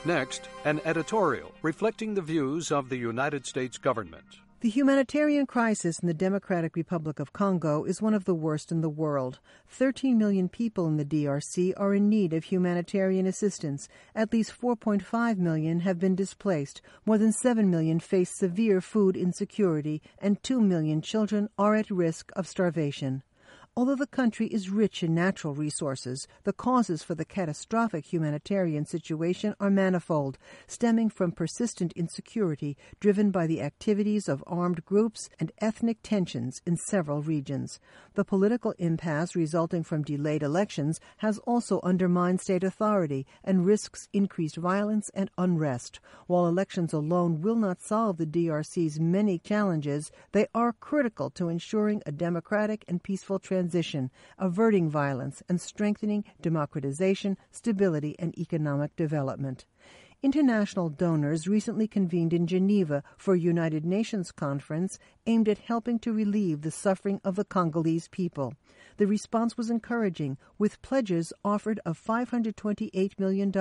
Next, an editorial reflecting the views of the United States government. The humanitarian crisis in the Democratic Republic of Congo is one of the worst in the world. 13 million people in the DRC are in need of humanitarian assistance. At least 4.5 million have been displaced. More than 7 million face severe food insecurity, and 2 million children are at risk of starvation. Although the country is rich in natural resources, the causes for the catastrophic humanitarian situation are manifold, stemming from persistent insecurity driven by the activities of armed groups and ethnic tensions in several regions. The political impasse resulting from delayed elections has also undermined state authority and risks increased violence and unrest. While elections alone will not solve the DRC's many challenges, they are critical to ensuring a democratic and peaceful transition, averting violence, and strengthening democratization, stability, and economic development. International donors recently convened in Geneva for a United Nations conference aimed at helping to relieve the suffering of the Congolese people. The response was encouraging, with pledges offered of $528 million.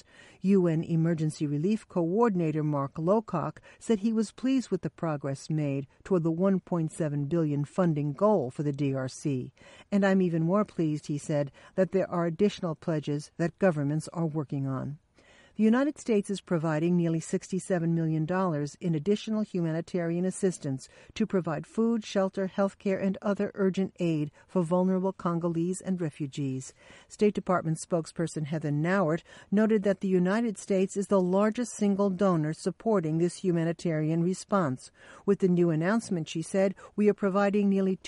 UN Emergency Relief Coordinator Mark Lowcock said he was pleased with the progress made toward the $1.7 billion funding goal for the DRC. And I'm even more pleased, he said, that there are additional pledges that governments are working on. The United States is providing nearly $67 million in additional humanitarian assistance to provide food, shelter, health care, and other urgent aid for vulnerable Congolese and refugees. State Department spokesperson Heather Nauert noted that the United States is the largest single donor supporting this humanitarian response. With the new announcement, she said, we are providing nearly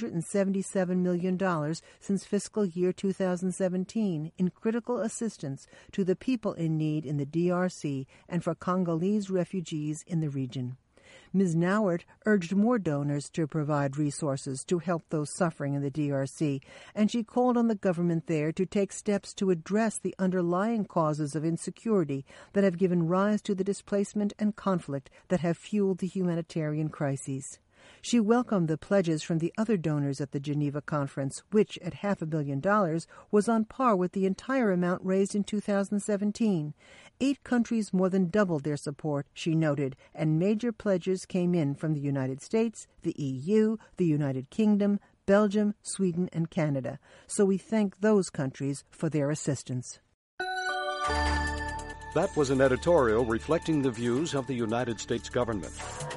$277 million since fiscal year 2017 in critical assistance to the people in need in the DRC and for Congolese refugees in the region. Ms. Nauert urged more donors to provide resources to help those suffering in the DRC, and she called on the government there to take steps to address the underlying causes of insecurity that have given rise to the displacement and conflict that have fueled the humanitarian crises. She welcomed the pledges from the other donors at the Geneva conference, which, at $500 million, was on par with the entire amount raised in 2017. 8 countries more than doubled their support, she noted, and major pledges came in from the United States, the EU, the United Kingdom, Belgium, Sweden, and Canada. So we thank those countries for their assistance. That was an editorial reflecting the views of the United States government.